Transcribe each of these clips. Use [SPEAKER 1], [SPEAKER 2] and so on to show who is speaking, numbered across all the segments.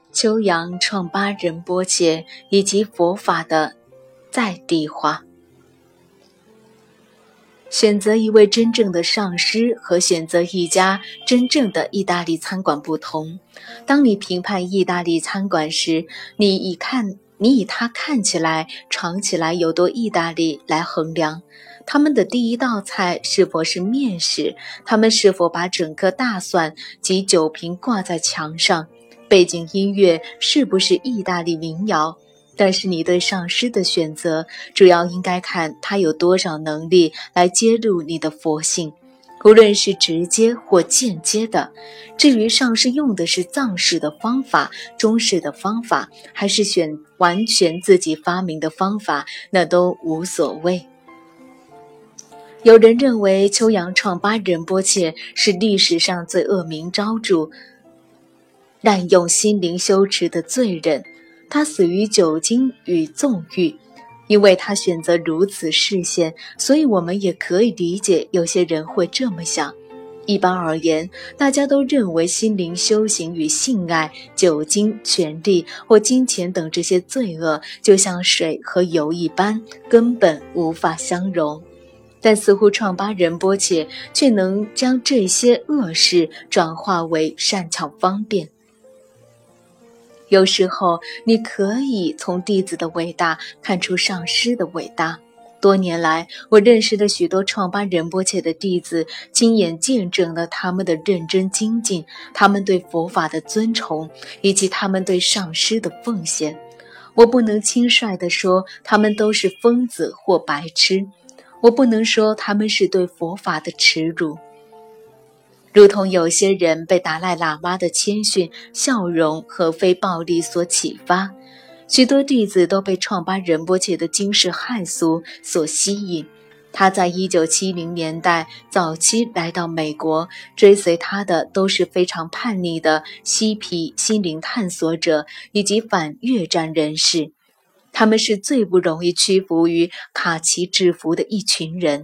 [SPEAKER 1] 秋阳创巴仁波切以及佛法的在地化。选择一位真正的上师和选择一家真正的意大利餐馆不同。当你评判意大利餐馆时，你以它看起来、尝起来有多意大利来衡量。他们的第一道菜是否是面食？他们是否把整颗大蒜及酒瓶挂在墙上？背景音乐是不是意大利民谣？但是你对上师的选择，主要应该看他有多少能力来揭露你的佛性，无论是直接或间接的。至于上师用的是藏式的方法、中式的方法，还是完全自己发明的方法，那都无所谓。有人认为秋阳创巴仁波切是历史上最恶名昭著、滥用心灵修持的罪人，他死于酒精与纵欲。因为他选择如此视线，所以我们也可以理解有些人会这么想。一般而言，大家都认为心灵修行与性爱、酒精、权力或金钱等这些罪恶，就像水和油一般，根本无法相容。但似乎创巴仁波切却能将这些恶事转化为善巧方便。有时候你可以从弟子的伟大看出上师的伟大。多年来，我认识了许多创巴仁波切的弟子，亲眼见证了他们的认真精进，他们对佛法的尊崇，以及他们对上师的奉献。我不能轻率地说他们都是疯子或白痴，我不能说他们是对佛法的耻辱。如同有些人被达赖喇嘛的谦逊、笑容和非暴力所启发，许多弟子都被创巴仁波切的惊世骇俗所吸引。他在1970年代早期来到美国，追随他的都是非常叛逆的嬉皮心灵探索者以及反越战人士，他们是最不容易屈服于卡其制服的一群人。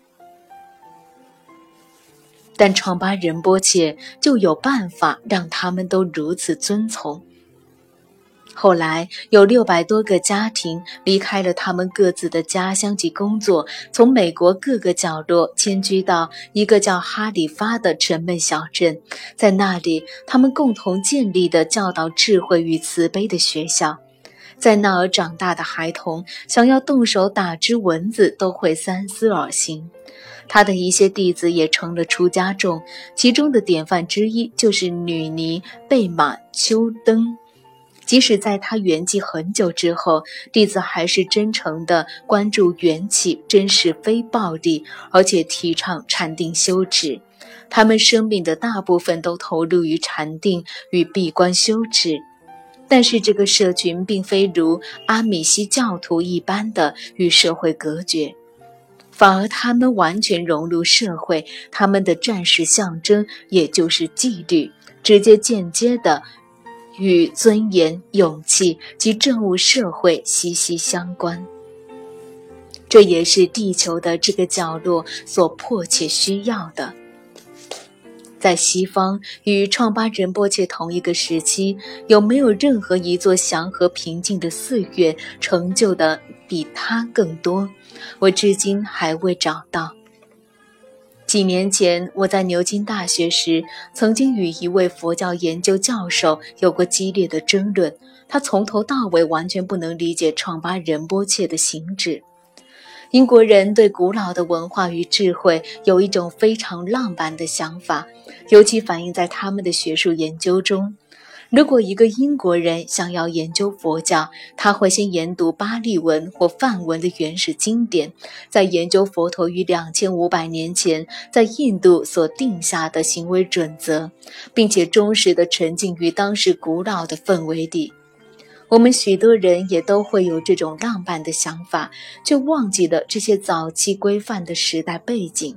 [SPEAKER 1] 但创巴仁波切就有办法让他们都如此遵从。后来有600多个家庭离开了他们各自的家乡及工作，从美国各个角落迁居到一个叫哈里发的沉闷小镇。在那里，他们共同建立的教导智慧与慈悲的学校。在那儿长大的孩童想要动手打只蚊子都会三思而行。他的一些弟子也成了出家众，其中的典范之一就是女尼贝玛丘登。即使在他圆寂很久之后，弟子还是真诚地关注缘起，真实非暴力，而且提倡禅定修持。他们生命的大部分都投入于禅定与闭关修持。但是这个社群并非如阿米西教徒一般的与社会隔绝，反而他们完全融入社会，他们的战士象征，也就是纪律，直接间接的与尊严、勇气及政务社会息息相关。这也是地球的这个角落所迫切需要的。在西方与创巴仁波切同一个时期，有没有任何一座祥和平静的寺院成就的比它更多？我至今还未找到。几年前我在牛津大学时，曾经与一位佛教研究教授有过激烈的争论，他从头到尾完全不能理解创巴仁波切的行止。英国人对古老的文化与智慧有一种非常浪漫的想法，尤其反映在他们的学术研究中。如果一个英国人想要研究佛教，他会先研读巴利文或梵文的原始经典，再研究佛陀于2500年前在印度所定下的行为准则，并且忠实地沉浸于当时古老的氛围里。我们许多人也都会有这种浪漫的想法，却忘记了这些早期规范的时代背景。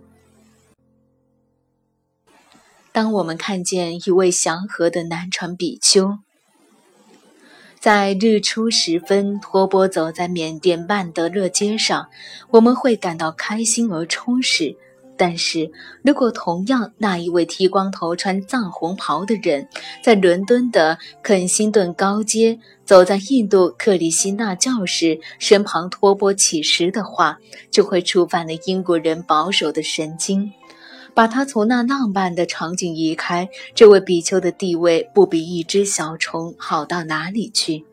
[SPEAKER 1] 当我们看见一位祥和的南传比丘，在日出时分托钵走在缅甸曼德勒街上，我们会感到开心而充实。 但是如果同样那一位剃光头穿藏红袍的人在伦敦的肯辛顿高街走在印度克里希那教士身旁托钵乞食的话，就会触犯了英国人保守的神经。把他从那浪漫的场景移开，这位比丘的地位不比一只小虫好到哪里去。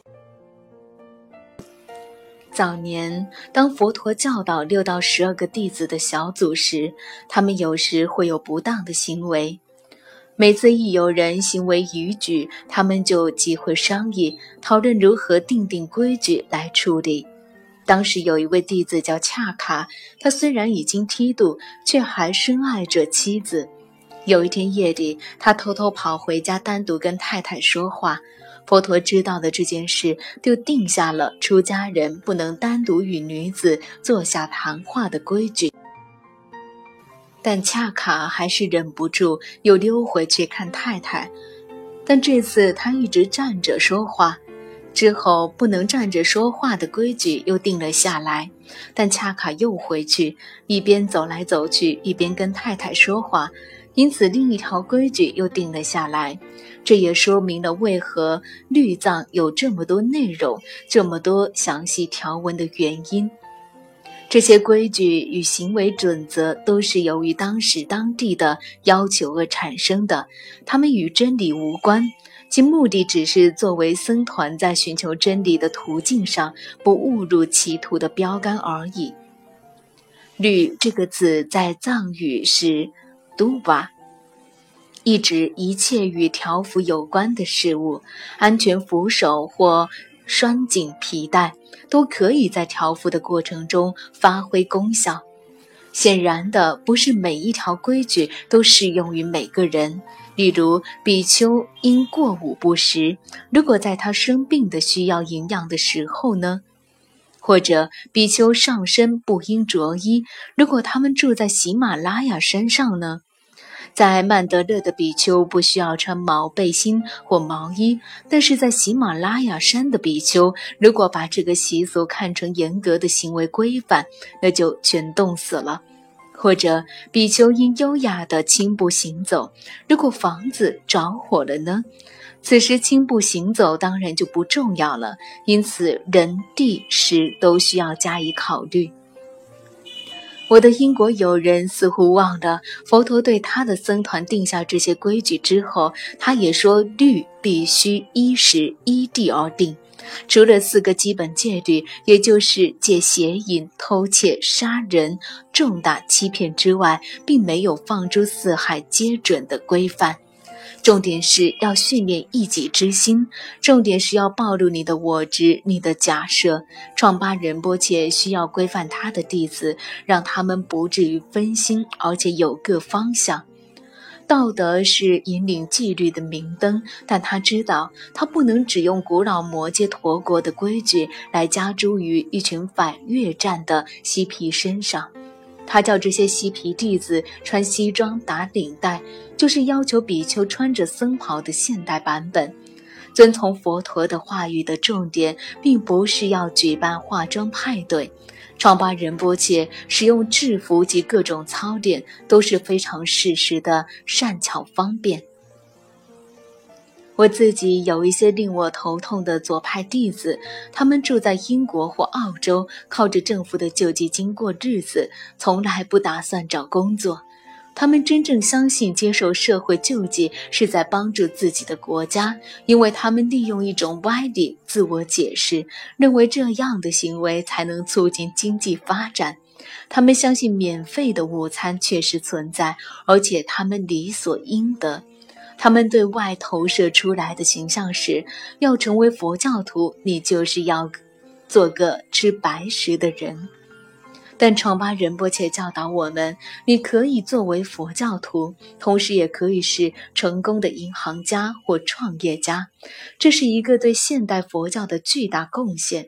[SPEAKER 1] 早年，当佛陀教导6到12个弟子的小组时，他们有时会有不当的行为。每次一有人行为逾矩，他们就集会商议，讨论如何定规矩来处理。当时有一位弟子叫恰卡，他虽然已经剃度，却还深爱着妻子。有一天夜里，他偷偷跑回家，单独跟太太说话。佛陀知道了这件事，就定下了出家人不能单独与女子坐下谈话的规矩。但恰卡还是忍不住又溜回去看太太，但这次他一直站着说话。之后不能站着说话的规矩又定了下来，但恰卡又回去，一边走来走去，一边跟太太说话，因此另一条规矩又定了下来。这也说明了为何律藏有这么多内容，这么多详细条文的原因。这些规矩与行为准则都是由于当时当地的要求而产生的，它们与真理无关，其目的只是作为僧团在寻求真理的途径上不误入歧途的标杆而已。律这个字在藏语是 duva， 意指一切与条幅有关的事物，安全扶手或拴紧皮带都可以在条幅的过程中发挥功效。显然的，不是每一条规矩都适用于每个人。例如，比丘因过午不食，如果在他生病的需要营养的时候呢？或者比丘上身不应着衣，如果他们住在喜马拉雅山上呢？在曼德勒的比丘不需要穿毛背心或毛衣，但是在喜马拉雅山的比丘，如果把这个习俗看成严格的行为规范，那就全冻死了。或者比丘因优雅地轻步行走，如果房子着火了呢？此时轻步行走当然就不重要了，因此人地时都需要加以考虑。我的英国友人似乎忘了，佛陀对他的僧团定下这些规矩之后，他也说律必须依时依地而定。除了4个基本戒律，也就是戒邪淫、偷窃、杀人、重大欺骗之外，并没有放诸四海皆准的规范。重点是要训练一己之心，重点是要暴露你的我执、你的假设。创巴仁波切需要规范他的弟子，让他们不至于分心，而且有个方向。道德是引领纪律的明灯，但他知道他不能只用古老摩揭陀国的规矩来加诸于一群反越战的嬉皮身上。他叫这些嬉皮弟子穿西装打领带，就是要求比丘穿着僧袍的现代版本。遵从佛陀的话语的重点并不是要举办化妆派对，创巴仁波切使用制服及各种操练都是非常适时的善巧方便。我自己有一些令我头痛的左派弟子，他们住在英国或澳洲，靠着政府的救济金过日子，从来不打算找工作。他们真正相信接受社会救济是在帮助自己的国家，因为他们利用一种歪理自我解释，认为这样的行为才能促进经济发展。他们相信免费的午餐确实存在，而且他们理所应得。他们对外投射出来的形象是，要成为佛教徒，你就是要做个吃白食的人。但创巴仁波切教导我们，你可以作为佛教徒，同时也可以是成功的银行家或创业家，这是一个对现代佛教的巨大贡献。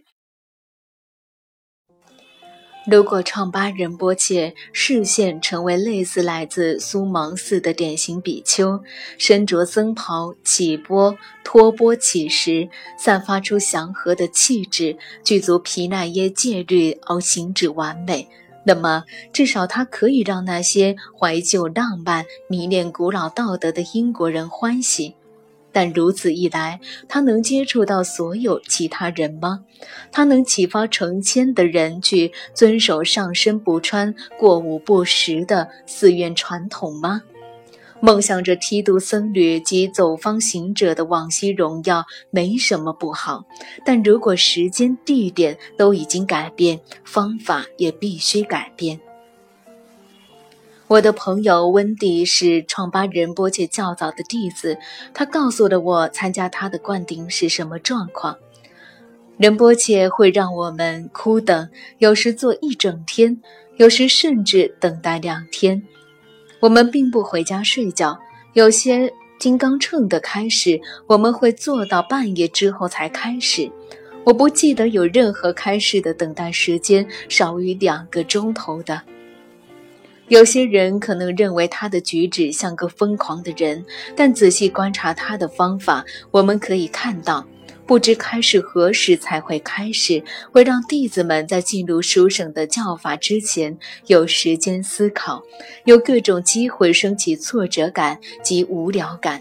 [SPEAKER 1] 如果创巴仁波切视线成为类似来自苏芒寺的典型比丘，身着僧袍起钵托钵乞食，散发出祥和的气质，具足毗奈耶戒律而行止完美， 那么至少他可以让那些怀旧浪漫、迷恋古老道德的英国人欢喜。但如此一来，他能接触到所有其他人吗？他能启发成千的人去遵守上身不穿、过午不食的寺院传统吗？梦想着梯度僧侣及走方行者的往昔荣耀没什么不好，但如果时间、地点都已经改变，方法也必须改变。我的朋友温蒂是创巴仁波切较早的弟子，他告诉了我参加他的灌顶是什么状况。仁波切会让我们哭等，有时坐一整天，有时甚至等待2天。我们并不回家睡觉，有些金刚乘的开始，我们会坐到半夜之后才开始。我不记得有任何开始的等待时间少于2个钟头的。有些人可能认为他的举止像个疯狂的人，但仔细观察他的方法，我们可以看到，不知开始何时才会开始，会让弟子们在进入书生的教法之前有时间思考，有各种机会升起挫折感及无聊感。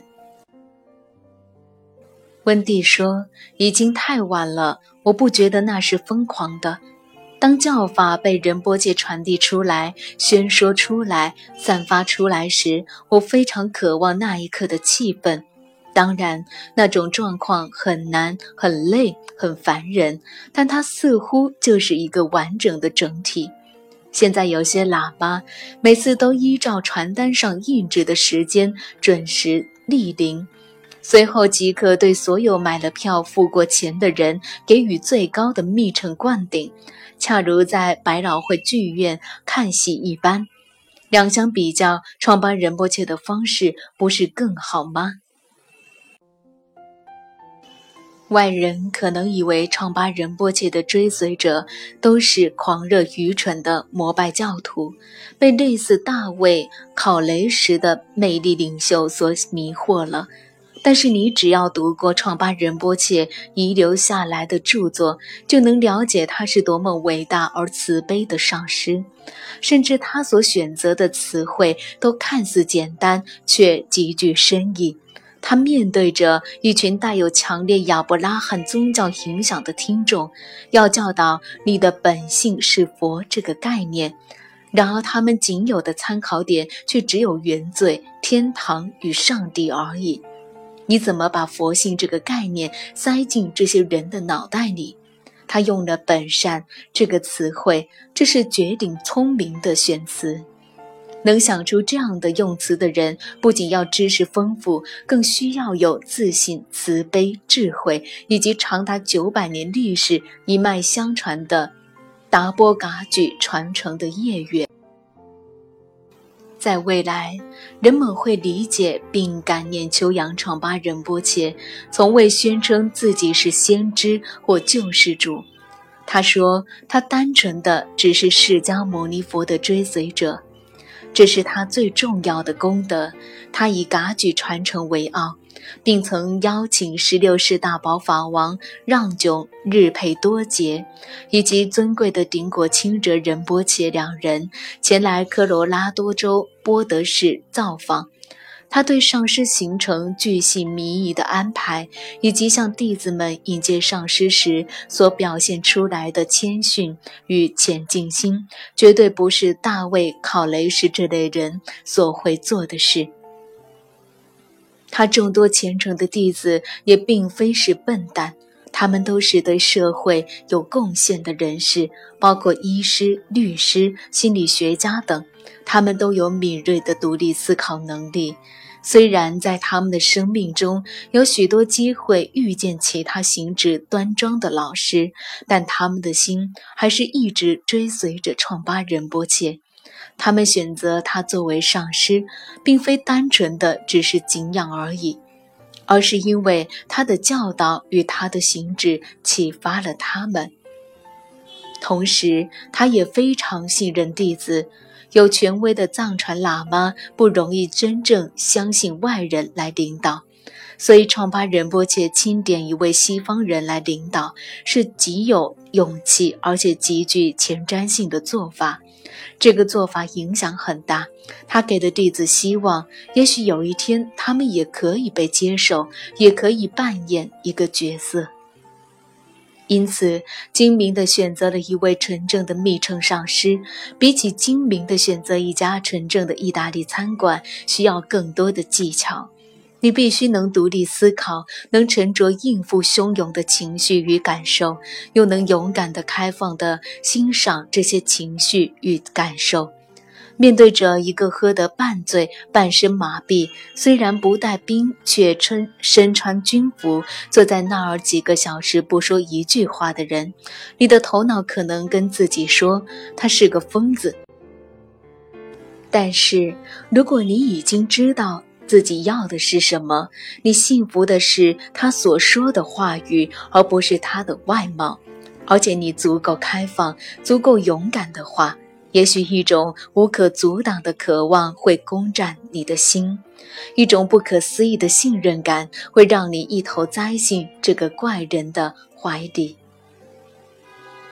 [SPEAKER 1] 温蒂说，已经太晚了，我不觉得那是疯狂的。当教法被仁波切传递出来、宣说出来、散发出来时，我非常渴望那一刻的气氛。当然，那种状况很难、很累、很烦人，但它似乎就是一个完整的整体。现在有些喇叭每次都依照传单上印制的时间准时莅临，随后即刻对所有买了票付过钱的人给予最高的密乘灌顶，恰如在百老汇剧院看戏一般。两相比较，创巴仁波切的方式不是更好吗？外人可能以为创巴仁波切的追随者都是狂热愚蠢的膜拜教徒，被类似大卫·考雷什的魅力领袖所迷惑了。但是你只要读过创巴仁波切遗留下来的著作，就能了解他是多么伟大而慈悲的上师，甚至他所选择的词汇都看似简单，却极具深意。他面对着一群带有强烈亚伯拉罕宗教影响的听众，要教导你的本性是佛这个概念，然而他们仅有的参考点却只有原罪、天堂与上帝而已。你怎么把佛性这个概念塞进这些人的脑袋里？他用了本善这个词汇，这是绝顶聪明的选词。能想出这样的用词的人，不仅要知识丰富，更需要有自信、慈悲、智慧，以及长达900年历史一脉相传的达波噶举传承的业缘。在未来，人们会理解并感念秋阳创巴仁波切从未宣称自己是先知或救世主。他说，他单纯的只是释迦牟尼佛的追随者，这是他最重要的功德。他以噶举传承为傲，并曾邀请16世大宝法王让炯日佩多杰以及尊贵的顶果清哲仁波切2人前来科罗拉多州波德市造访。他对上师行程巨细靡遗的安排，以及向弟子们引荐上师时所表现出来的谦逊与虔敬心，绝对不是大卫·考雷什这类人所会做的事。他众多虔诚的弟子也并非是笨蛋，他们都是对社会有贡献的人士，包括医师、律师、心理学家等，他们都有敏锐的独立思考能力。虽然在他们的生命中有许多机会遇见其他行止端庄的老师，但他们的心还是一直追随着创巴仁波切。他们选择他作为上师，并非单纯的只是敬仰而已，而是因为他的教导与他的行止启发了他们。同时，他也非常信任弟子。有权威的藏传喇嘛不容易真正相信外人来领导，所以创巴仁波切钦点一位西方人来领导，是极有勇气而且极具前瞻性的做法。 这个做法影响很大，他给的弟子希望，也许有一天他们也可以被接受，也可以扮演一个角色。因此，精明地选择了一位纯正的密乘上师，比起精明地选择一家纯正的意大利餐馆，需要更多的技巧。你必须能独立思考，能沉着应付汹涌的情绪与感受，又能勇敢地、开放地欣赏这些情绪与感受。面对着一个喝得半醉半身麻痹，虽然不带兵却身穿军服，坐在那儿几个小时不说一句话的人，你的头脑可能跟自己说他是个疯子。但是如果你已经知道自己要的是什么，你信服的是他所说的话语，而不是他的外貌，而且你足够开放，足够勇敢的话，也许一种无可阻挡的渴望会攻占你的心，一种不可思议的信任感会让你一头栽进这个怪人的怀里。